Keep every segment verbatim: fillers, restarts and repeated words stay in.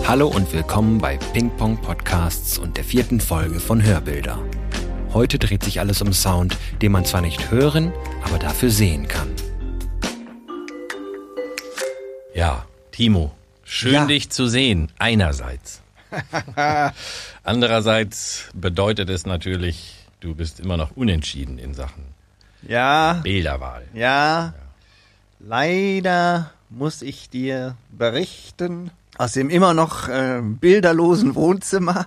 Hallo und willkommen bei Ping-Pong Podcasts und der vierten Folge von Hörbilder. Heute dreht sich alles um Sound, den man zwar nicht hören, aber dafür sehen kann. Ja, Timo, schön Ja. dich zu sehen, einerseits. Andererseits bedeutet es natürlich, du bist immer noch unentschieden in Sachen Ja, Bilderwahl. ja, leider muss ich dir berichten, aus dem immer noch äh, bilderlosen Wohnzimmer.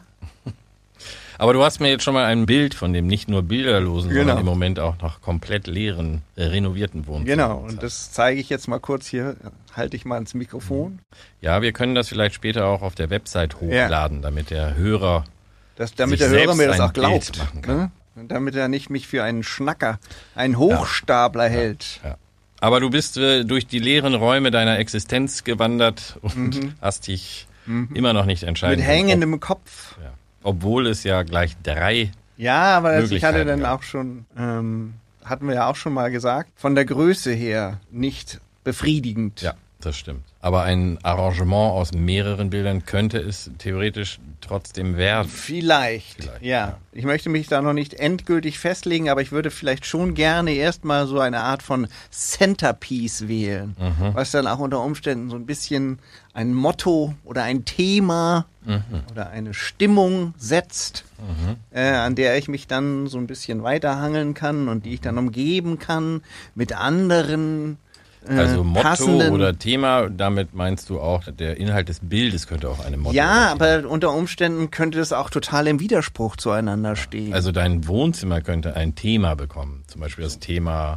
Aber du hast mir jetzt schon mal ein Bild von dem nicht nur bilderlosen, Genau. sondern im Moment auch noch komplett leeren, äh, renovierten Wohnzimmer. Genau, und das zeige ich jetzt mal kurz hier, halte ich mal ins Mikrofon. Ja, wir können das vielleicht später auch auf der Website hochladen, damit der Hörer Das, damit sich der Hörer selbst mir das ein auch glaubt. Bild machen kann. Ne? Und damit er nicht mich für einen Schnacker, einen Hochstapler hält. Ja. Aber du bist äh, durch die leeren Räume deiner Existenz gewandert und Mhm. hast dich immer noch nicht entscheiden Mit können, hängendem Kopf. ob, ja, obwohl es ja gleich drei, Ja, aber das, ich hatte Möglichkeiten, dann ja. auch schon, ähm, hatten wir ja auch schon mal gesagt, von der Größe her nicht befriedigend. ja, das stimmt. Aber ein Arrangement aus mehreren Bildern könnte es theoretisch trotzdem werden. Vielleicht, Vielleicht, ja. ja. Ich möchte mich da noch nicht endgültig festlegen, aber ich würde vielleicht schon gerne erstmal so eine Art von Centerpiece wählen, Mhm. was dann auch unter Umständen so ein bisschen ein Motto oder ein Thema Mhm. oder eine Stimmung setzt, Mhm. äh, an der ich mich dann so ein bisschen weiterhangeln kann und die ich dann umgeben kann mit anderen äh, Also Motto passenden oder Thema, damit meinst du auch, der Inhalt des Bildes könnte auch eine Motto Ja, oder Thema. aber unter Umständen könnte es auch total im Widerspruch zueinander stehen. Also dein Wohnzimmer könnte ein Thema bekommen, zum Beispiel das Thema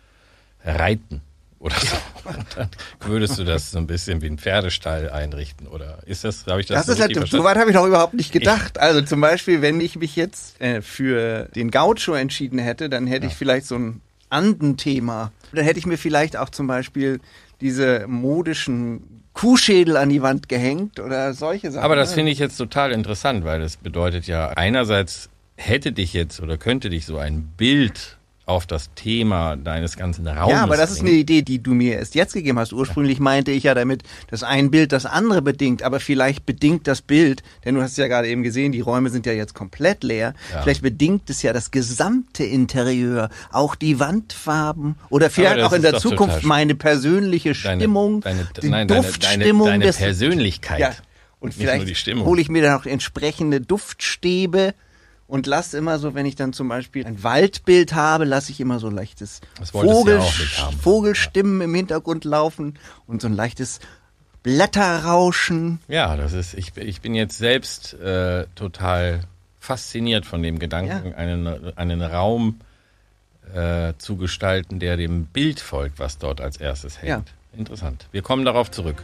Reiten oder so. Und dann würdest du das so ein bisschen wie ein Pferdestall einrichten, oder ist das, habe ich das, Das so ist halt, richtig so verstanden? weit habe ich noch überhaupt nicht gedacht. Also zum Beispiel, wenn ich mich jetzt äh, für den Gaucho entschieden hätte, dann hätte ich vielleicht so ein Andenthema. Dann hätte ich mir vielleicht auch zum Beispiel diese modischen Kuhschädel an die Wand gehängt oder solche Sachen. Aber das ne? finde ich jetzt total interessant, weil das bedeutet ja, einerseits hätte dich jetzt oder könnte dich so ein Bild auf das Thema deines ganzen Raumes Ja, aber das ist eine bringen. Idee, die du mir erst jetzt gegeben hast. Ursprünglich meinte ich ja damit, dass ein Bild das andere bedingt, aber vielleicht bedingt das Bild, denn du hast ja gerade eben gesehen, die Räume sind ja jetzt komplett leer, Ja. vielleicht bedingt es ja das gesamte Interieur, auch die Wandfarben oder vielleicht das auch in ist der doch Zukunft total meine persönliche Deine- Stimmung, deine, die nein, deine, Duftstimmung deine, deine des Persönlichkeit. ja, und nicht nur die vielleicht Stimmung. hole ich mir dann auch entsprechende Duftstäbe und lasse immer so, wenn ich dann zum Beispiel ein Waldbild habe, lasse ich immer so leichtes Das wolltest du ja Vogel, auch nicht haben. Vogelstimmen im Hintergrund laufen und so ein leichtes Blätterrauschen. Ja, das ist, ich, ich bin jetzt selbst äh, total fasziniert von dem Gedanken, Ja. einen, einen Raum äh, zu gestalten, der dem Bild folgt, was dort als erstes hängt. Ja. Interessant. Wir kommen darauf zurück.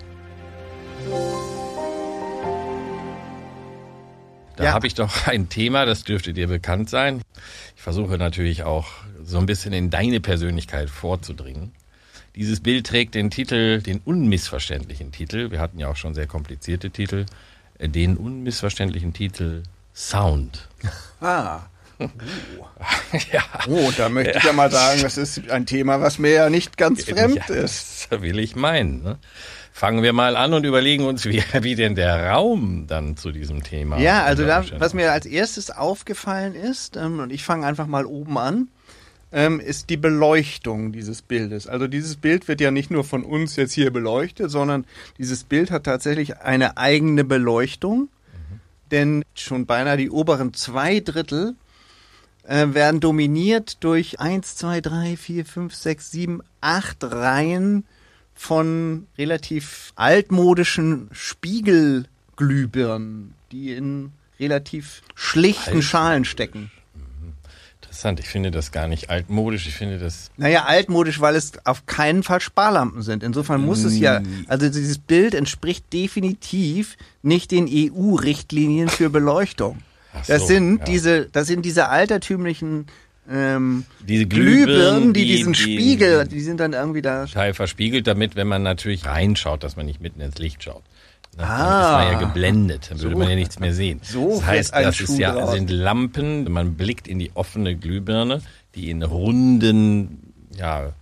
Da Ja. habe ich doch ein Thema, das dürfte dir bekannt sein. Ich versuche natürlich auch so ein bisschen in deine Persönlichkeit vorzudringen. Dieses Bild trägt den Titel, den unmissverständlichen Titel, wir hatten ja auch schon sehr komplizierte Titel, äh, den unmissverständlichen Titel Sound. Ah. Ja, Oh, da möchte ich ja mal sagen, das ist ein Thema, was mir ja nicht ganz fremd ja, ist. das will ich meinen. Ne? Fangen wir mal an und überlegen uns, wie, wie denn der Raum dann zu diesem Thema. Ja, also unter da, Umständen was mir als erstes aufgefallen ist, ähm, und ich fange einfach mal oben an, ähm, ist die Beleuchtung dieses Bildes. Also dieses Bild wird ja nicht nur von uns jetzt hier beleuchtet, sondern dieses Bild hat tatsächlich eine eigene Beleuchtung, denn schon beinahe die oberen zwei Drittel äh, werden dominiert durch eins, zwei, drei, vier, fünf, sechs, sieben, acht Reihen von relativ altmodischen Spiegelglühbirnen, die in relativ schlichten Alt- Schalen stecken. Interessant, ich finde das gar nicht altmodisch, ich finde das Naja, altmodisch, weil es auf keinen Fall Sparlampen sind. Insofern muss es ja, also dieses Bild entspricht definitiv nicht den E U-Richtlinien für Beleuchtung. Ach so, Das sind ja. diese, das sind diese altertümlichen ähm, Diese Glühbirnen, Glühbirnen, die, die- diesen die- Spiegel, die sind dann irgendwie da. Teil verspiegelt, damit, wenn man natürlich reinschaut, dass man nicht mitten ins Licht schaut. Ne? Ah. Dann ist man ja geblendet, dann würde So. man ja nichts mehr sehen. So das heißt, wird ein das Schuh ist ja, draus. sind Lampen, man blickt in die offene Glühbirne, die in runden, ja,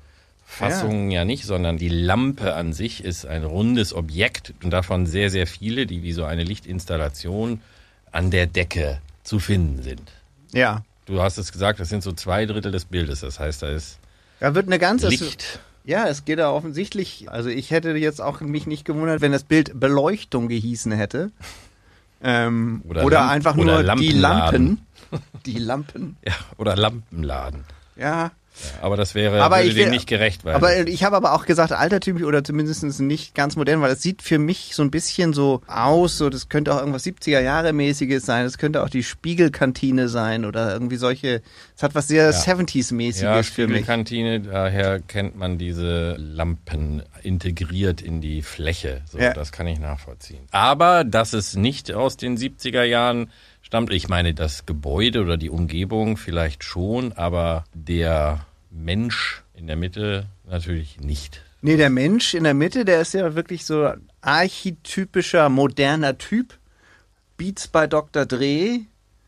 Fassungen ja. ja nicht, sondern die Lampe an sich ist ein rundes Objekt und davon sehr, sehr viele, die wie so eine Lichtinstallation an der Decke zu finden sind. Ja. Du hast es gesagt, das sind so zwei Drittel des Bildes. Das heißt, da ist da wird eine ganze Licht. Ja, es geht da offensichtlich. Also ich hätte jetzt auch mich nicht gewundert, wenn das Bild Beleuchtung gehießen hätte. Ähm, oder oder Lamp einfach nur oder die Lampen. Die Lampen. Ja, oder Lampenladen. Ja. Ja, aber das wäre aber würde ich, dem nicht gerecht werden. Aber ich habe aber auch gesagt, altertümlich oder zumindest nicht ganz modern, weil es sieht für mich so ein bisschen so aus, so das könnte auch irgendwas siebziger-Jahre-mäßiges sein, das könnte auch die Spiegelkantine sein oder irgendwie solche, es hat was sehr ja. siebziger-mäßiges ja, für mich. Spiegelkantine, daher kennt man diese Lampen integriert in die Fläche, so, ja. das kann ich nachvollziehen. Aber dass es nicht aus den siebziger Jahren stammt, ich meine das Gebäude oder die Umgebung vielleicht schon, aber der Mensch in der Mitte natürlich nicht. Nee, der Mensch in der Mitte, der ist ja wirklich so archetypischer, moderner Typ. Beats bei Doktor Dre.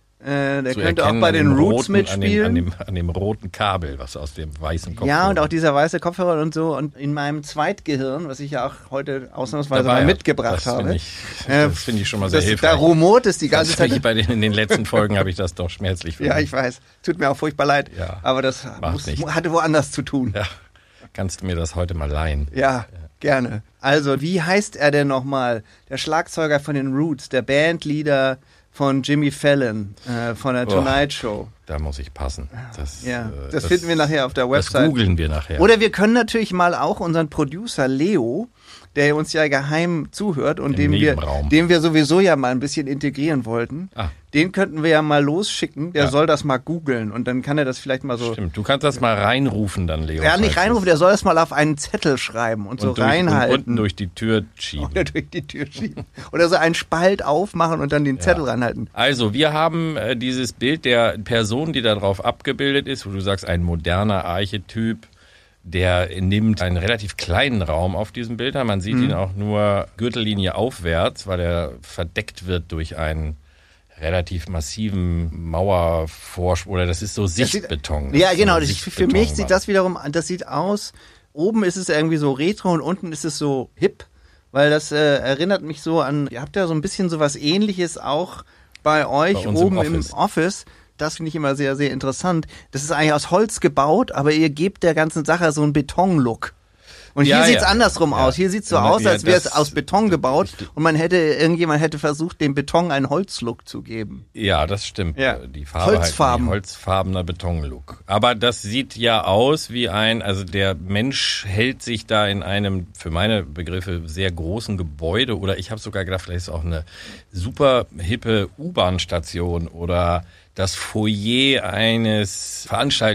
Äh, der Zu könnte auch bei den Roots roten, mitspielen. An dem, an, dem, an dem roten Kabel, was aus dem weißen Kopfhörer. Ja, und auch dieser weiße Kopfhörer und so. Und in meinem Zweitgehirn, was ich ja auch heute ausnahmsweise Dabei mal mitgebracht das habe. Find ich, das finde ich schon mal sehr das, hilfreich. Da rumort es die ganze das Zeit. Ich bei den, in den letzten Folgen habe ich das doch schmerzlich Ja, ich weiß. Tut mir auch furchtbar leid. Ja, aber das muss, hatte woanders zu tun. Ja, kannst du mir das heute mal leihen? Ja, ja, gerne. Also, wie heißt er denn nochmal? Der Schlagzeuger von den Roots, der Bandleader von Jimmy Fallon, äh, von der Tonight Show. Da muss ich passen. Das, ja, äh, das, das finden wir nachher auf der Website. Das googeln wir nachher. Oder wir können natürlich mal auch unseren Producer Leo, der uns ja geheim zuhört und dem wir, dem wir sowieso ja mal ein bisschen integrieren wollten, ah. den könnten wir ja mal losschicken, der ja. soll das mal googeln und dann kann er das vielleicht mal so... Stimmt, du kannst das mal reinrufen dann, Leo. Ja, nicht reinrufen, der soll das mal auf einen Zettel schreiben und, und so durch, reinhalten. Und unten durch die Tür schieben. Oder durch die Tür schieben. Oder so einen Spalt aufmachen und dann den ja. Zettel reinhalten. Also, wir haben äh, dieses Bild der Person, die da drauf abgebildet ist, wo du sagst, ein moderner Archetyp, der nimmt einen relativ kleinen Raum auf diesem Bild an. Man sieht mhm. ihn auch nur Gürtellinie aufwärts, weil er verdeckt wird durch einen relativ massiven Mauervorsprung. Oder das ist so Sichtbeton. Das sieht, ja, genau. Das für mich sieht das wiederum, das sieht aus, oben ist es irgendwie so retro und unten ist es so hip, weil das äh, erinnert mich so an, ihr habt ja so ein bisschen sowas Ähnliches auch bei euch bei oben im Office. Im Office. Das finde ich immer sehr, sehr interessant. Das ist eigentlich aus Holz gebaut, aber ihr gebt der ganzen Sache so einen Betonlook. Und ja, hier sieht es ja. andersrum ja. aus. Hier sieht es so ja, aus, als wäre es aus Beton gebaut und man hätte, irgendjemand hätte versucht, dem Beton einen Holzlook zu geben. Ja, das stimmt. Ja. Die Farbe Holzfarben. Halt, holzfarbener Betonlook. Aber das sieht ja aus wie ein, also der Mensch hält sich da in einem, für meine Begriffe, sehr großen Gebäude oder ich habe sogar gedacht, vielleicht ist es auch eine super hippe U-Bahn-Station oder das Foyer eines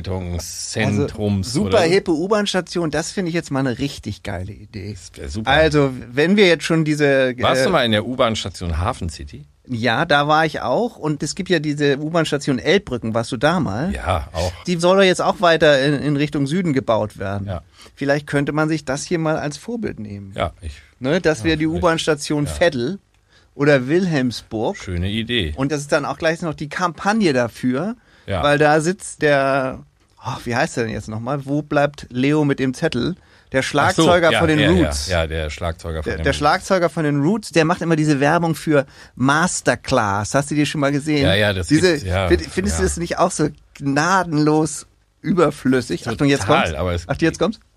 Veranstaltungszentrums. Also, super hippe U-Bahn-Station, das finde ich jetzt mal eine richtig geile Idee. Super. Also, wenn wir jetzt schon diese... Warst äh, du mal in der U-Bahn-Station Hafen City? Ja, da war ich auch. Und es gibt ja diese U-Bahn-Station Elbbrücken. Warst du da mal? Ja, auch. Die soll doch jetzt auch weiter in, in Richtung Süden gebaut werden. Ja. Vielleicht könnte man sich das hier mal als Vorbild nehmen. Ja, ich... Ne, das wäre ja, die U-Bahn-Station ja. Veddel oder Wilhelmsburg. Schöne Idee. Und das ist dann auch gleich noch die Kampagne dafür, ja. weil da sitzt der, oh, wie heißt der denn jetzt nochmal? Wo bleibt Leo mit dem Zettel? Der Schlagzeuger so, ja, von den ja, Roots. Ja, ja, der Schlagzeuger von der, den Der Roots. Schlagzeuger von den Roots, der macht immer diese Werbung für Masterclass. Hast du die schon mal gesehen? Ja, ja, das diese, gibt's, ja, Findest ja. du das nicht auch so gnadenlos überflüssig? Total, Achtung, jetzt kommt's. Aber es Achtung, jetzt kommt's.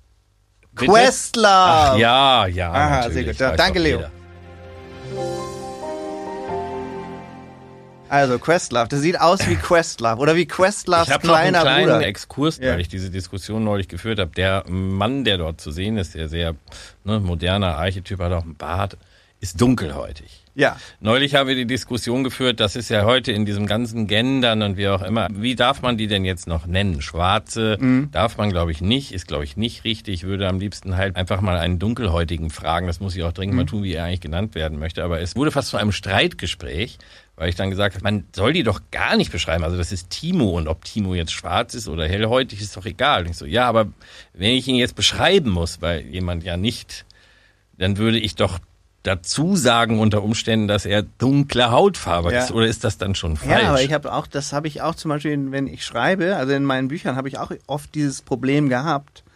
Bitte? Questlove! Ach, ja, ja. Aha, sehr gut. Ja, danke, Leo. Jeder. Also Questlove, das sieht aus wie Questlove oder wie Questloves kleiner Bruder. Ich habe noch einen kleinen Bruder. Exkurs, ja. weil ich diese Diskussion neulich geführt habe. Der Mann, der dort zu sehen ist, der sehr ne, moderner Archetyp, hat auch einen Bart, ist dunkelhäutig. Ja. Neulich haben wir die Diskussion geführt, das ist ja heute in diesem ganzen Gendern und wie auch immer, wie darf man die denn jetzt noch nennen? Schwarze mhm. darf man, glaube ich, nicht, ist, glaube ich, nicht richtig. Ich würde am liebsten halt einfach mal einen Dunkelhäutigen fragen, das muss ich auch dringend mhm. mal tun, wie er eigentlich genannt werden möchte. Aber es wurde fast zu einem Streitgespräch, weil ich dann gesagt habe, man soll die doch gar nicht beschreiben. Also das ist Timo und ob Timo jetzt schwarz ist oder hellhäutig, ist doch egal. Und ich so, ja, aber wenn ich ihn jetzt beschreiben muss, weil jemand ja nicht, dann würde ich doch dazu sagen unter Umständen, dass er dunkle Hautfarbe ja. ist, oder ist das dann schon falsch? Ja, aber ich habe auch, das habe ich auch zum Beispiel, wenn ich schreibe, also in meinen Büchern habe ich auch oft dieses Problem gehabt,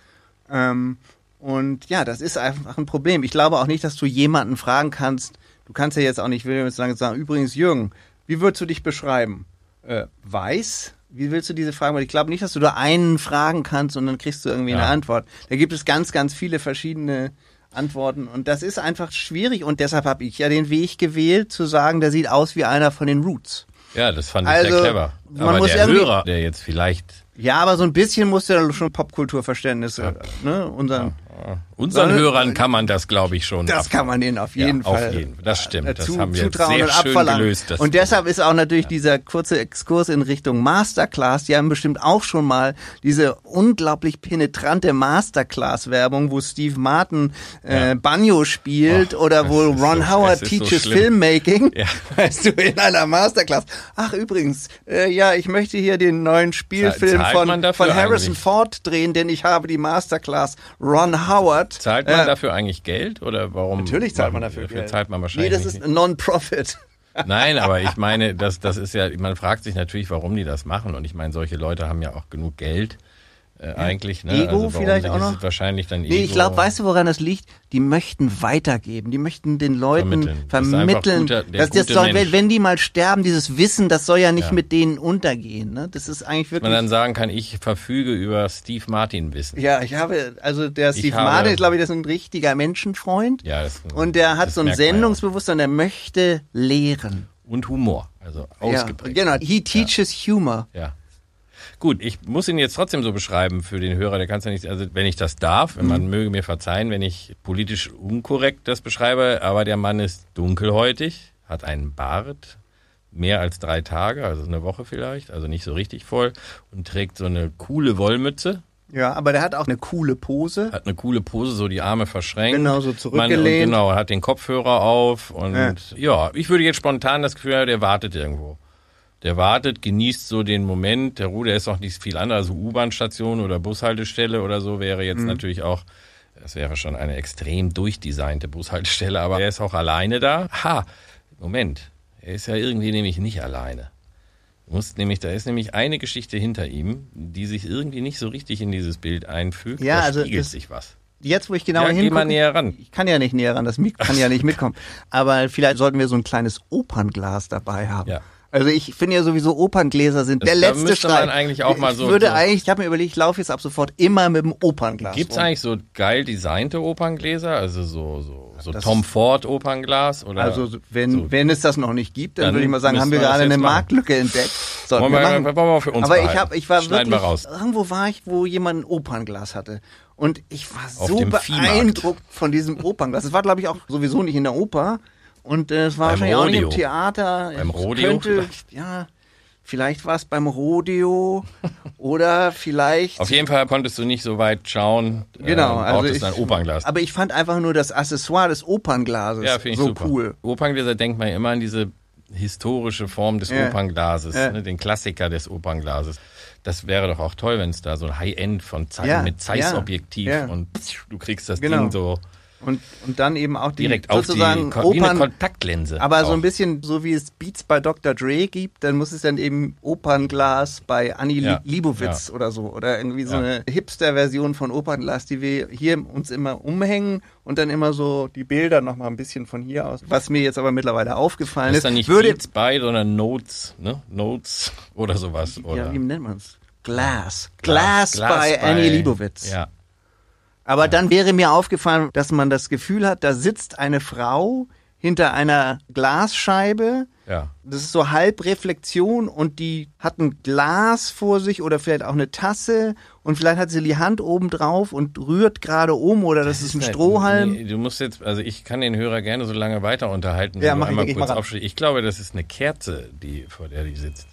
Ähm, und ja, das ist einfach ein Problem. Ich glaube auch nicht, dass du jemanden fragen kannst, du kannst ja jetzt auch nicht, ich will jetzt sagen, sagen, übrigens Jürgen, wie würdest du dich beschreiben? Äh, weiß? Wie willst du diese Fragen? Weil ich glaube nicht, dass du da einen fragen kannst und dann kriegst du irgendwie ja. eine Antwort. Da gibt es ganz, ganz viele verschiedene Antworten und das ist einfach schwierig und deshalb habe ich ja den Weg gewählt, zu sagen, der sieht aus wie einer von den Roots. Ja, das fand ich also, sehr clever. Man aber muss der Hörer, der jetzt vielleicht... Ja, aber so ein bisschen musst du ja schon Popkulturverständnis, ja. ne, unseren... Ja. Unseren Sondern, Hörern kann man das, glaube ich, schon. Das ab- kann man denen auf jeden ja, Fall. Auf jeden. Das stimmt. Das zu, haben wir jetzt sehr und schön abverlangen. gelöst. Das und deshalb ist auch natürlich ja. dieser kurze Exkurs in Richtung Masterclass. Die haben bestimmt auch schon mal diese unglaublich penetrante Masterclass-Werbung, wo Steve Martin äh, ja. Banjo spielt oh, oder wo Ron so, Howard teaches so Filmmaking. Ja. Weißt du, in einer Masterclass. Ach, übrigens, äh, ja, ich möchte hier den neuen Spielfilm von, von Harrison eigentlich? Ford drehen, denn ich habe die Masterclass Ron Howard. Zahlt man äh, dafür eigentlich Geld oder warum? Natürlich zahlt man dafür Geld. Zahlt man wahrscheinlich nee, das ist ein Non-Profit. Nein, aber ich meine, das, das ist ja, man fragt sich natürlich, warum die das machen und ich meine, solche Leute haben ja auch genug Geld. Äh, ja. Eigentlich, ne? Ego also vielleicht auch noch? Wahrscheinlich dann Ego. Nee, ich glaube, weißt du, woran das liegt? Die möchten weitergeben. Die möchten den Leuten vermitteln. vermitteln das guter, dass das soll, wenn, wenn die mal sterben, dieses Wissen, das soll ja nicht ja. mit denen untergehen. Ne? Das ist eigentlich wirklich. Dass man dann sagen kann, ich verfüge über Steve Martin Wissen. Ja, ich habe, also der Steve ich Martin ist, glaube ich, das ist ein richtiger Menschenfreund. Ja, das ist ein, und der hat so ein Sendungsbewusstsein, der möchte lehren. Und Humor, also ausgeprägt. Ja, genau, he teaches ja. humor. Ja. Gut, ich muss ihn jetzt trotzdem so beschreiben für den Hörer, der kann es ja nicht, also wenn ich das darf, wenn man mhm. möge mir verzeihen, wenn ich politisch unkorrekt das beschreibe, aber der Mann ist dunkelhäutig, hat einen Bart, mehr als drei Tage, also eine Woche vielleicht, also nicht so richtig voll und trägt so eine coole Wollmütze. Ja, aber der hat auch eine coole Pose. Hat eine coole Pose, so die Arme verschränkt. Genau, so zurückgelehnt. Man, genau, hat den Kopfhörer auf und ja. ja, ich würde jetzt spontan das Gefühl haben, der wartet irgendwo. Der wartet, genießt so den Moment, der Ruhe, der ist noch nicht viel anders, also U-Bahn-Station oder Bushaltestelle oder so wäre jetzt mhm. natürlich auch, das wäre schon eine extrem durchdesignte Bushaltestelle, aber er ist auch alleine da. Ha, Moment, er ist ja irgendwie nämlich nicht alleine. Du musst nämlich, da ist nämlich eine Geschichte hinter ihm, die sich irgendwie nicht so richtig in dieses Bild einfügt, ja, da also spiegelt das, sich was. Jetzt, wo ich genauer ja, hingucke, geh mal näher ran. Ich kann ja nicht näher ran, das Mikro kann ja nicht mitkommen, aber vielleicht sollten wir so ein kleines Opernglas dabei haben. Ja. Also ich finde ja sowieso, Operngläser sind das, der letzte Schrei. Man eigentlich auch mal so. Ich würde so eigentlich, ich habe mir überlegt, ich laufe jetzt ab sofort immer mit dem Opernglas. Gibt's rum. eigentlich so geil designte Operngläser, also so so so das Tom Ford Opernglas oder? Also wenn so. wenn es das noch nicht gibt, dann, dann würde ich mal sagen, haben wir wir gerade eine Marktlücke entdeckt. Wollen wir, wir, wir, wir für uns Aber ich habe, ich war Schneiden wirklich wir raus. irgendwo war ich, wo jemand ein Opernglas hatte. Und ich war Auf so beeindruckt von diesem Opernglas. Es war, glaube ich, auch sowieso nicht in der Oper. Und äh, es war beim wahrscheinlich Rodeo. auch nicht im Theater. Beim Rodeo könnte, vielleicht? Ja, vielleicht war es beim Rodeo oder vielleicht... Auf jeden Fall konntest du nicht so weit schauen. Genau. Äh, also ich, ein Opernglas. Aber ich fand einfach nur das Accessoire des Opernglases ja, ich so super. cool. Operngläser denkt man immer an diese historische Form des ja. Opernglases, ja. ne, den Klassiker des Opernglases. Das wäre doch auch toll, wenn es da so ein High-End von Zeiss, ja, mit Zeiss-Objektiv ja, ja. und du kriegst das genau. Ding so und und dann eben auch die direkt sozusagen auf die, wie eine Kontaktlinse. Aber auch. so ein bisschen so wie es Beats bei Doktor Dre gibt, dann muss es dann eben Opernglas bei Annie ja, Leibovitz ja. oder so oder irgendwie so ja. eine Hipster-Version von Opernglas, die wir hier uns immer umhängen und dann immer so die Bilder noch mal ein bisschen von hier aus. Was mir jetzt aber mittlerweile aufgefallen ist, ist dann nicht würde Beats bei, sondern Notes, ne? Notes oder sowas oder ja, wie nennt man es? Glass. Glass, Glass bei, bei Annie Leibovitz. Ja. Aber ja. dann wäre mir aufgefallen, dass man das Gefühl hat, da sitzt eine Frau hinter einer Glasscheibe. Ja. Das ist so Halbreflexion und die hat ein Glas vor sich oder vielleicht auch eine Tasse und vielleicht hat sie die Hand oben drauf und rührt gerade um oder das, das ist ein halt, Strohhalm. Nee, du musst jetzt, also ich kann den Hörer gerne so lange weiter unterhalten. Ja, mach einmal ich, kurz ich, aufstehen. Ich glaube, das ist eine Kerze, die vor der die sitzt.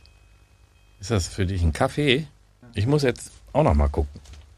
Ist das für dich ein Kaffee? Ich muss jetzt auch noch mal gucken.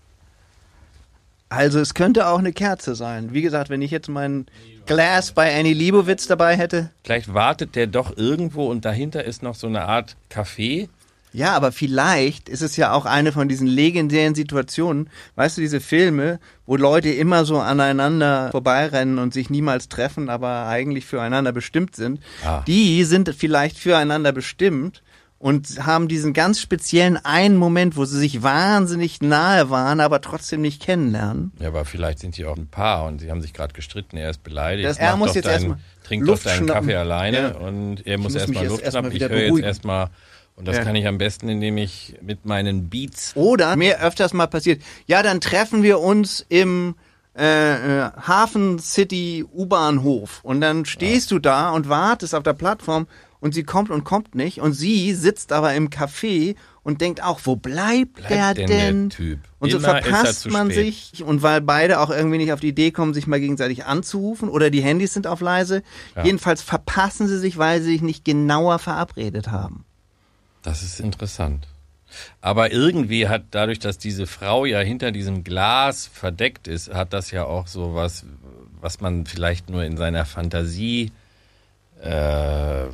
Also es könnte auch eine Kerze sein. Wie gesagt, wenn ich jetzt mein Glas bei Annie Leibovitz dabei hätte. Vielleicht wartet der doch irgendwo und dahinter ist noch so eine Art Café. Ja, aber vielleicht ist es ja auch eine von diesen legendären Situationen, weißt du, diese Filme, wo Leute immer so aneinander vorbeirennen und sich niemals treffen, aber eigentlich füreinander bestimmt sind. Ah. Die sind vielleicht füreinander bestimmt. und haben diesen ganz speziellen einen Moment, wo sie sich wahnsinnig nahe waren, aber trotzdem nicht kennenlernen. Ja, aber vielleicht sind die auch ein Paar und sie haben sich gerade gestritten, er ist beleidigt. Das, er Mach muss doch jetzt deinen, erstmal Trink Luft doch deinen schnappen. Kaffee alleine Ja. und er muss muss mich erstmal jetzt Luft erstmal schnappen. Ich wieder höre jetzt beruhigen. erstmal, und das Ja. kann ich am besten, indem ich mit meinen Beats. Oder mir öfters mal passiert, ja, dann treffen wir uns im äh, äh, Hafen City U-Bahnhof und dann stehst ja. du da und wartest auf der Plattform und sie kommt und kommt nicht und sie sitzt aber im Café und denkt auch, wo bleibt, Bleibt der denn denn? der Typ? Und so Immer ist er verpasst zu man spät. sich und weil beide auch irgendwie nicht auf die Idee kommen, sich mal gegenseitig anzurufen oder die Handys sind auf leise. Ja. Jedenfalls verpassen sie sich, weil sie sich nicht genauer verabredet haben. Das ist interessant. Aber irgendwie hat dadurch, dass diese Frau ja hinter diesem Glas verdeckt ist, hat das ja auch so was, was man vielleicht nur in seiner Fantasie äh,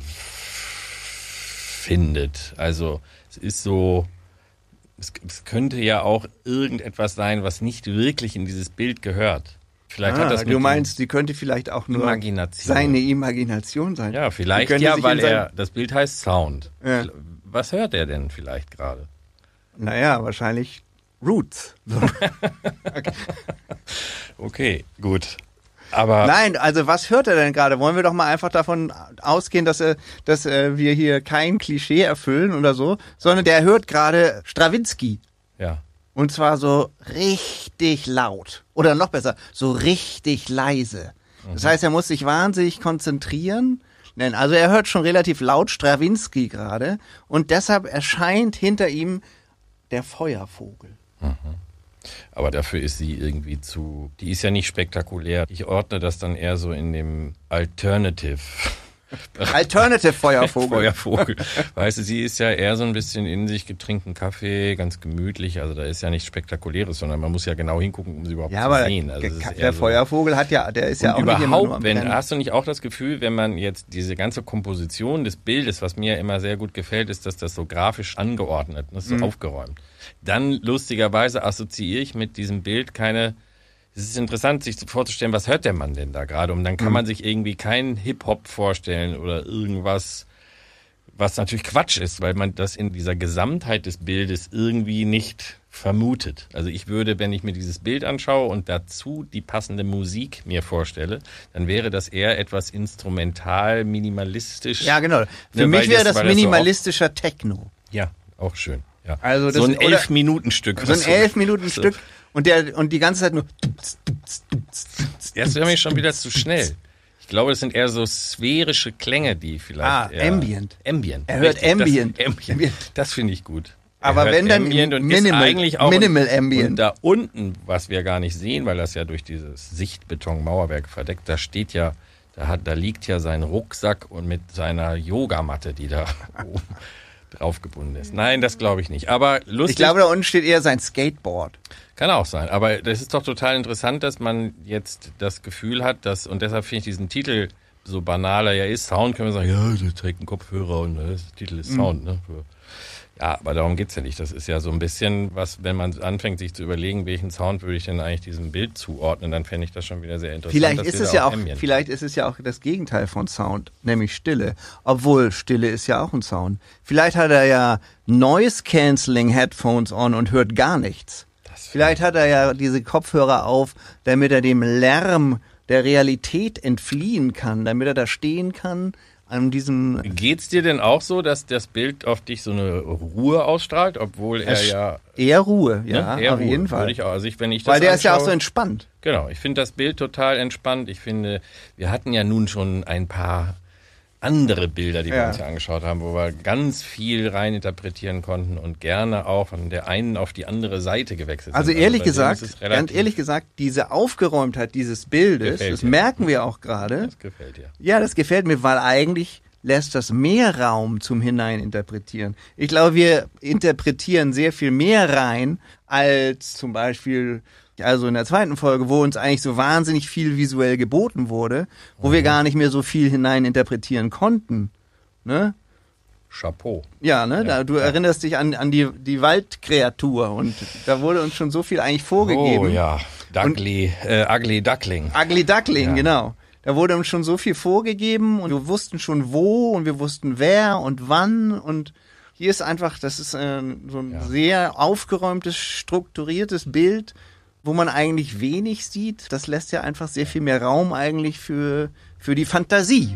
findet. Also es ist so, es, es könnte ja auch irgendetwas sein, was nicht wirklich in dieses Bild gehört. Vielleicht Ah, hat das mit du meinst, sie könnte vielleicht auch nur Imagination. seine Imagination sein. Ja, vielleicht könnte ja, sich weil in sein- er, das Bild heißt Sound. Ja. Was hört er denn vielleicht gerade? Naja, wahrscheinlich Roots. Okay, gut. Aber Nein, also was hört er denn gerade? Wollen wir doch mal einfach davon ausgehen, dass, er, dass äh, wir hier kein Klischee erfüllen oder so, sondern der hört gerade Strawinsky. ja. Und zwar so richtig laut. Oder noch besser, so richtig leise. Das heißt, er muss sich wahnsinnig konzentrieren. Nein, also er hört schon relativ laut Strawinsky gerade. Und deshalb erscheint hinter ihm der Feuervogel. Aber dafür ist sie irgendwie zu, die ist ja nicht spektakulär. Ich ordne das dann eher so in dem Alternative Alternative Feuervogel. Feuervogel. Weißt du, sie ist ja eher so ein bisschen in sich getrinken Kaffee, ganz gemütlich. Also da ist ja nichts Spektakuläres, sondern man muss ja genau hingucken, um sie überhaupt Ja, zu aber sehen. Also der, es ist eher der so- Feuervogel hat ja, der ist ja auch Und nicht immer überhaupt, nur am wenn, Rennen. hast du nicht auch das Gefühl, wenn man jetzt diese ganze Komposition des Bildes, was mir immer sehr gut gefällt, ist, dass das so grafisch angeordnet ist, so Mhm. aufgeräumt. Dann lustigerweise assoziiere ich mit diesem Bild keine, es ist interessant, sich vorzustellen, was hört der Mann denn da gerade? Und dann kann Mhm. man sich irgendwie keinen Hip-Hop vorstellen oder irgendwas, was natürlich Quatsch ist, weil man das in dieser Gesamtheit des Bildes irgendwie nicht vermutet. Also ich würde, wenn ich mir dieses Bild anschaue und dazu die passende Musik mir vorstelle, dann wäre das eher etwas instrumental, minimalistisch. Ja, genau. Für Ne, mich weil wäre das- das weil das so minimalistischer Techno. Ja, auch schön. Ja. Also das- so ein oder- Elf-Minuten-Stück. So ein elf Minuten Stück und der und die ganze Zeit nur. Das ist für mich schon wieder zu schnell. Ich glaube, das sind eher so sphärische Klänge, die vielleicht Ah, eher... Ambient. Ambient. Er hört richtig, Ambient. Das, Ambient. Das finde ich gut. Er Aber hört wenn dann Ambient und Minimal- ist eigentlich auch Minimal und, Ambient. Und da unten, was wir gar nicht sehen, weil das ja durch dieses Sichtbeton-Mauerwerk verdeckt, da steht ja, da hat, da liegt ja sein Rucksack und mit seiner Yogamatte, die da oben draufgebunden ist. Nein, das glaube ich nicht. Aber lustig. Ich glaube, da unten steht eher sein Skateboard. Kann auch sein, aber das ist doch total interessant, dass man jetzt das Gefühl hat, dass, und deshalb finde ich diesen Titel, so banal er ja ist, Sound, können wir sagen, ja, der trägt einen Kopfhörer und der Titel ist Sound. Ne? Ja, aber darum geht's ja nicht. Das ist ja so ein bisschen was, wenn man anfängt, sich zu überlegen, welchen Sound würde ich denn eigentlich diesem Bild zuordnen, dann fände ich das schon wieder sehr interessant. Vielleicht dass ist wir es da ja auch, Ambient- vielleicht ist es ja auch das Gegenteil von Sound, nämlich Stille. Obwohl Stille ist ja auch ein Sound. Vielleicht hat er ja Noise Cancelling Headphones on und hört gar nichts. Vielleicht hat er ja diese Kopfhörer auf, damit er dem Lärm der Realität entfliehen kann, damit er da stehen kann an diesem. Geht's dir denn auch so, dass das Bild auf dich so eine Ruhe ausstrahlt, obwohl er Eher ja... Eher Ruhe, ja, ne, eher auf Ruhe, jeden würde Fall. Ich auch, also ich, wenn ich das Weil der ist ja auch anschaue- so entspannt. Genau, ich finde das Bild total entspannt. Ich finde, wir hatten ja nun schon ein paar andere Bilder, die wir Ja. uns ja angeschaut haben, wo wir ganz viel reininterpretieren konnten und gerne auch von der einen auf die andere Seite gewechselt Also sind. ehrlich bei dem gesagt, ist es ganz relativ- ehrlich gesagt, diese Aufgeräumtheit dieses Bildes, Gefällt das dir. merken wir auch gerade. Das gefällt dir. Ja, das gefällt mir, weil eigentlich lässt das mehr Raum zum Hineininterpretieren. Ich glaube, wir interpretieren sehr viel mehr rein, als zum Beispiel, also in der zweiten Folge, wo uns eigentlich so wahnsinnig viel visuell geboten wurde, wo Mhm. wir gar nicht mehr so viel hineininterpretieren konnten. Ne? Chapeau. Ja, ne? Da, du ja. erinnerst dich an, an die, die Waldkreatur und da wurde uns schon so viel eigentlich vorgegeben. Oh ja, Duckly, äh, Ugly Duckling. Ugly Duckling, Ja. genau. Da wurde uns schon so viel vorgegeben und wir wussten schon wo und wir wussten wer und wann und Hier ist einfach, das ist äh, so ein Ja. sehr aufgeräumtes, strukturiertes Bild, wo man eigentlich wenig sieht. Das lässt ja einfach sehr viel mehr Raum eigentlich für, für die Fantasie.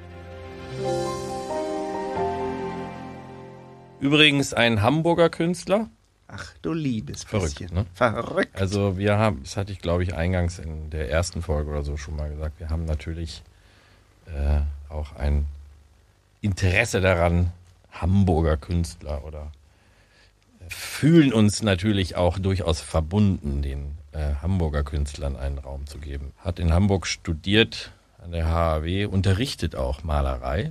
Übrigens ein Hamburger Künstler. Ach du liebes Verrückt, bisschen. ne? Verrückt. Also wir haben, das hatte ich glaube ich eingangs in der ersten Folge oder so schon mal gesagt, wir haben natürlich äh, auch ein Interesse daran, Hamburger Künstler oder äh, fühlen uns natürlich auch durchaus verbunden, den äh, Hamburger Künstlern einen Raum zu geben. Hat in Hamburg studiert an der H A W, unterrichtet auch Malerei.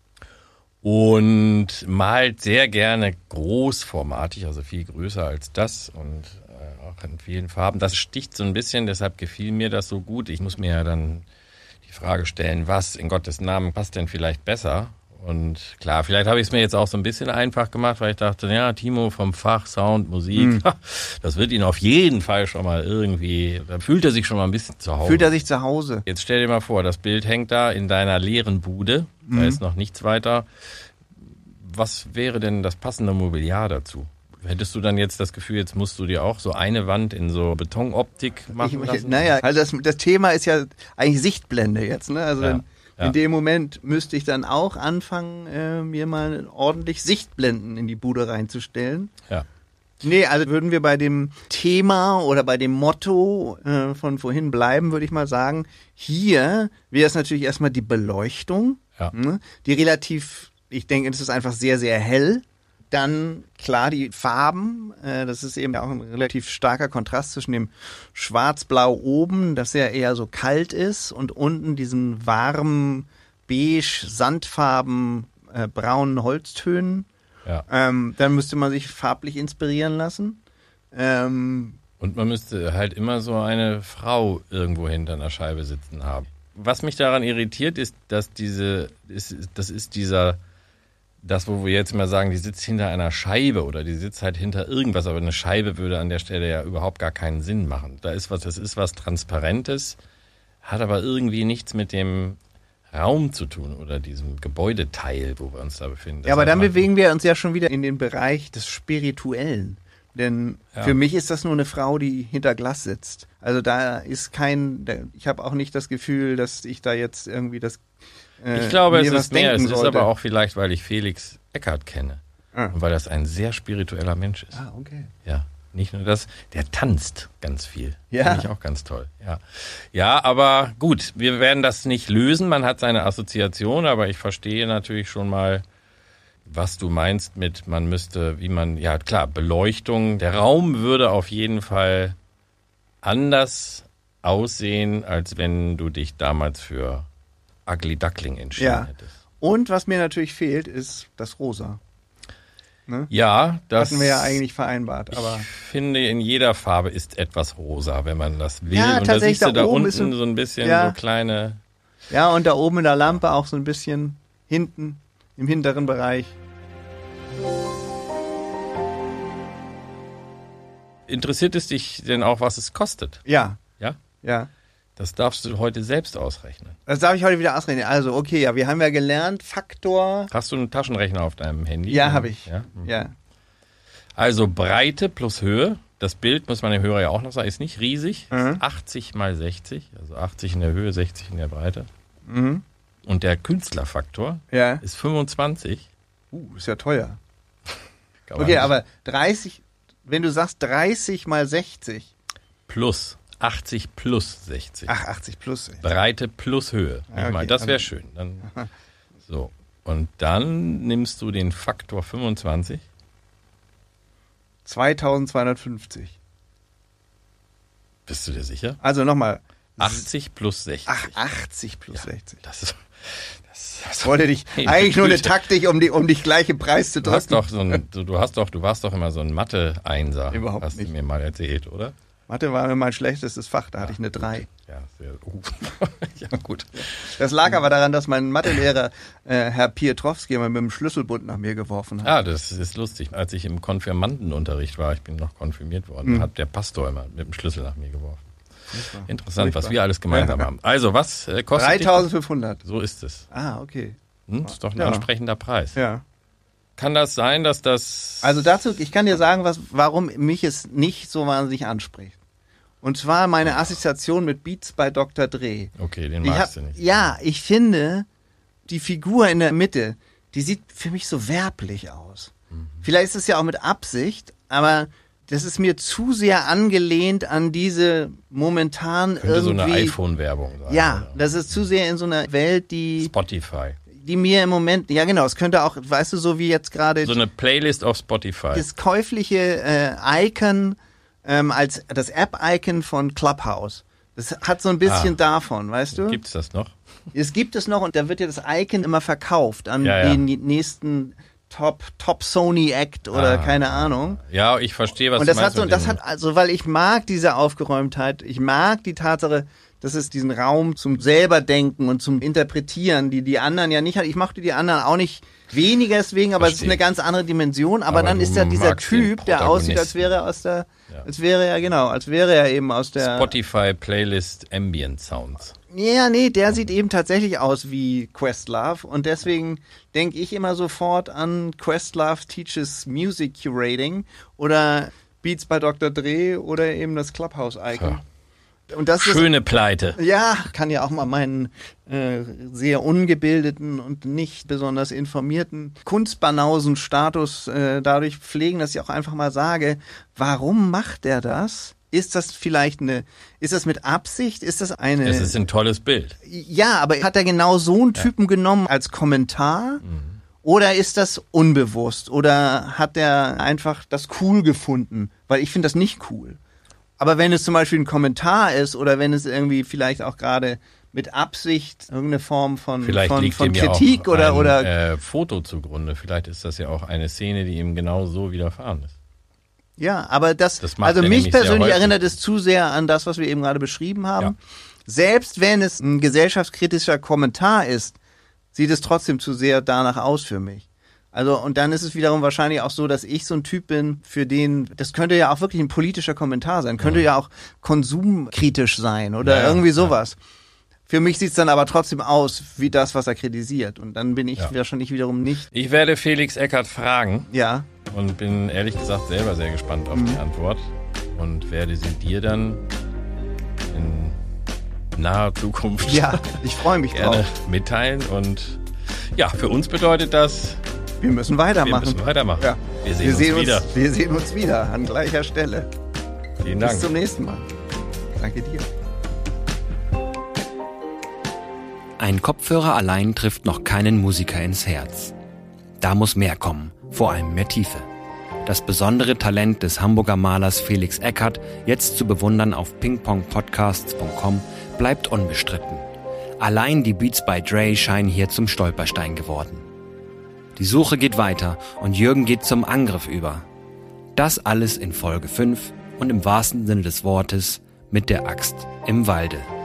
Und malt sehr gerne großformatig, also viel größer als das und äh, auch in vielen Farben. Das sticht so ein bisschen, deshalb gefiel mir das so gut. Ich muss mir ja dann die Frage stellen, was in Gottes Namen passt denn vielleicht besser? Und klar, vielleicht habe ich es mir jetzt auch so ein bisschen einfach gemacht, weil ich dachte, ja, Timo vom Fach Sound, Musik, Mhm. das wird ihn auf jeden Fall schon mal irgendwie, da fühlt er sich schon mal ein bisschen zu Hause. Fühlt er sich zu Hause? Jetzt stell dir mal vor, das Bild hängt da in deiner leeren Bude, da ist noch nichts weiter. Was wäre denn das passende Mobiliar dazu? Hättest du dann jetzt das Gefühl, jetzt musst du dir auch so eine Wand in so Betonoptik machen Ich, lassen? naja, also das, das Thema ist ja eigentlich Sichtblende jetzt. Ne? Also Ja, in, ja. in dem Moment müsste ich dann auch anfangen, äh, mir mal ordentlich Sichtblenden in die Bude reinzustellen. Ja. Nee, also würden wir bei dem Thema oder bei dem Motto äh, von vorhin bleiben, würde ich mal sagen, hier wäre es natürlich erstmal die Beleuchtung, Ja. ne? Die relativ, ich denke, es ist einfach sehr, sehr hell. Dann, klar, die Farben, äh, das ist eben auch ein relativ starker Kontrast zwischen dem Schwarz-Blau oben, das ja eher so kalt ist, und unten diesen warmen, beige, Sandfarben, äh, braunen Holztönen. Ja. Ähm, dann müsste man sich farblich inspirieren lassen. Ähm, Und man müsste halt immer so eine Frau irgendwo hinter einer Scheibe sitzen haben. Was mich daran irritiert, ist, dass diese, ist, das ist dieser, das, wo wir jetzt immer sagen, die sitzt hinter einer Scheibe oder die sitzt halt hinter irgendwas, aber eine Scheibe würde an der Stelle ja überhaupt gar keinen Sinn machen. Da ist was, das ist was Transparentes, hat aber irgendwie nichts mit dem Raum zu tun oder diesem Gebäudeteil, wo wir uns da befinden. ja, aber Deshalb dann macht- bewegen wir uns ja schon wieder in den Bereich des Spirituellen. Denn Ja. für mich ist das nur eine Frau, die hinter Glas sitzt. Also da ist kein, da- ich habe auch nicht das Gefühl, dass ich da jetzt irgendwie das äh, Ich glaube, es mir was ist mehr. Es denken ist sollte. aber auch vielleicht, weil ich Felix Eckert kenne. Ah. Und weil das ein sehr spiritueller Mensch ist. Ah, okay. Ja. Nicht nur das, der tanzt ganz viel. Ja. Finde ich auch ganz toll. Ja. Ja, aber gut, wir werden das nicht lösen. Man hat seine Assoziation, aber ich verstehe natürlich schon mal, was du meinst mit, man müsste, wie man, ja klar, Beleuchtung. Der Raum würde auf jeden Fall anders aussehen, als wenn du dich damals für Ugly Duckling entschieden Ja. hättest. Und was mir natürlich fehlt, ist das Rosa. Ja, das Hatten wir ja eigentlich vereinbart, aber ich finde, in jeder Farbe ist etwas rosa, wenn man das will. Ja, und da tatsächlich, siehst du da da oben unten ist so- so ein bisschen ja. so kleine. ja, und da oben in der Lampe auch so ein bisschen hinten im hinteren Bereich. Interessiert es dich denn auch, was es kostet? Ja, Ja? ja. Das darfst du heute selbst ausrechnen. Das darf ich heute wieder ausrechnen. Also, okay, ja, wir haben ja gelernt, Faktor. Hast du einen Taschenrechner auf deinem Handy? Ja, habe ich. Ja? Ja. Also Breite plus Höhe. Das Bild, muss man dem Hörer ja auch noch sagen, ist nicht riesig. Mhm. Ist achtzig mal sechzig. Also achtzig in der Höhe, sechzig in der Breite. Mhm. Und der Künstlerfaktor Ja. ist fünfundzwanzig. Uh, ist ja teuer. Kann man Okay, nicht- aber dreißig, wenn du sagst dreißig mal sechzig. Plus. achtzig plus sechzig. Ach, achtzig plus. Ey. Breite plus Höhe. Ah, okay. Mal, das wäre schön. Dann, so. Und dann nimmst du den Faktor fünfundzwanzig. zweitausendzweihundertfünfzig. Bist du dir sicher? Also nochmal. achtzig plus sechzig. Ach, achtzig plus Ja, sechzig. Das ist, das, das Ich wollte dich, Hey, eigentlich nur eine Güte. Taktik, um, die, um dich gleich im Preis zu Du hast drücken. doch so ein, du, du hast doch, du warst doch immer so ein Mathe-Einser. Überhaupt hast nicht. du mir mal erzählt, oder? Mathe war mein schlechtestes Fach, da hatte ich eine drei. Ja, sehr, uh. ja, gut. Das lag aber daran, dass mein Mathelehrer, äh, Herr Pietrowski, immer mit dem Schlüsselbund nach mir geworfen hat. Ah, das ist lustig. Als ich im Konfirmandenunterricht war, ich bin noch konfirmiert worden, Mhm. hat der Pastor immer mit dem Schlüssel nach mir geworfen. Furchtbar. Interessant, was Furchtbar. wir alles gemeinsam haben. Also, was äh, kostet dich- dreitausendfünfhundert. So ist es. Ah, okay. Hm? Ist doch ein Ja. ansprechender Preis. Ja. Kann das sein, dass das... Also dazu, ich kann dir sagen, was, warum mich es nicht so wahnsinnig anspricht. Und zwar meine Assoziation mit Beats bei Doktor Dre. Okay, den Ich magst hab, du nicht. Ja, ich finde, die Figur in der Mitte, die sieht für mich so werblich aus. Mhm. Vielleicht ist es ja auch mit Absicht, aber das ist mir zu sehr angelehnt an diese momentan Könnte irgendwie... so eine iPhone-Werbung sein. Ja, oder? das ist zu sehr in so einer Welt, die... Spotify. Die mir im Moment... Ja genau, es könnte auch, weißt du, so wie jetzt gerade... So eine Playlist auf Spotify. Das käufliche äh, Icon ähm, als das App-Icon von Clubhouse. Das hat so ein bisschen Ah. davon, weißt du? Gibt's das noch? Es gibt es noch und da wird ja das Icon immer verkauft an Ja, ja. den nächsten Top, Top Sony Act oder Ah. keine Ahnung. Ja, ich verstehe, was Und du das hat meinst. so, und mit das dem- hat also, weil ich mag diese Aufgeräumtheit, ich mag die Tatsache, dass es diesen Raum zum selber denken und zum Interpretieren, die die anderen ja nicht hat. Ich mochte die anderen auch nicht weniger deswegen, aber es ist Verstehe. eine ganz andere Dimension. Aber, Aber dann du ist ja dieser magst den Typ, der aussieht, als Protagonisten. wäre er aus der, Ja. als wäre er genau, als wäre er eben aus der. Spotify Playlist Ambient Sounds. Ja, nee, der sieht eben tatsächlich aus wie Questlove und deswegen denke ich immer sofort an Questlove Teaches Music Curating oder Beats bei Doktor Dre oder eben das Clubhouse-Icon. Und das ist, Schöne Pleite. ja, kann ja auch mal meinen äh, sehr ungebildeten und nicht besonders informierten Kunstbanausen-Status äh, dadurch pflegen, dass ich auch einfach mal sage, warum macht er das? Ist das vielleicht eine, ist das mit Absicht? Ist das eine... Es ist ein tolles Bild. Ja, aber hat er genau so einen Typen ja. genommen als Kommentar? Mhm. Oder ist das unbewusst? Oder hat er einfach das cool gefunden? Weil ich finde das nicht cool. Aber wenn es zum Beispiel ein Kommentar ist oder wenn es irgendwie vielleicht auch gerade mit Absicht irgendeine Form von, Vielleicht von, liegt von dem Kritik ja auch oder... ein, oder äh, Foto zugrunde. Vielleicht ist das ja auch eine Szene, die ihm genau so widerfahren ist. Ja, aber das, das macht also er mich nämlich sehr persönlich häufig. erinnert es zu sehr an das, was wir eben gerade beschrieben haben. Ja. Selbst wenn es ein gesellschaftskritischer Kommentar ist, sieht es trotzdem zu sehr danach aus für mich. Also, und dann ist es wiederum wahrscheinlich auch so, dass ich so ein Typ bin, für den, das könnte ja auch wirklich ein politischer Kommentar sein, könnte ja, ja auch konsumkritisch sein oder ja, irgendwie ja. sowas. Für mich sieht es dann aber trotzdem aus wie das, was er kritisiert. Und dann bin ich Ja. wahrscheinlich wiederum nicht. Ich werde Felix Eckert fragen Ja. und bin ehrlich gesagt selber sehr gespannt auf Mhm. die Antwort und werde sie dir dann in naher Zukunft Ja, ich freue mich gerne drauf. mitteilen. Und ja, für uns bedeutet das, Wir müssen wir weitermachen. müssen weitermachen. Ja. Wir sehen Wir uns sehen wieder. uns, wir sehen uns wieder an gleicher Stelle. Vielen Dank. Bis zum nächsten Mal. Danke dir. Ein Kopfhörer allein trifft noch keinen Musiker ins Herz. Da muss mehr kommen, vor allem mehr Tiefe. Das besondere Talent des Hamburger Malers Felix Eckert, jetzt zu bewundern auf pingpong podcasts punkt com, bleibt unbestritten. Allein die Beats by Dre scheinen hier zum Stolperstein geworden. Die Suche geht weiter und Jürgen geht zum Angriff über. Das alles in Folge fünf und im wahrsten Sinne des Wortes mit der Axt im Walde.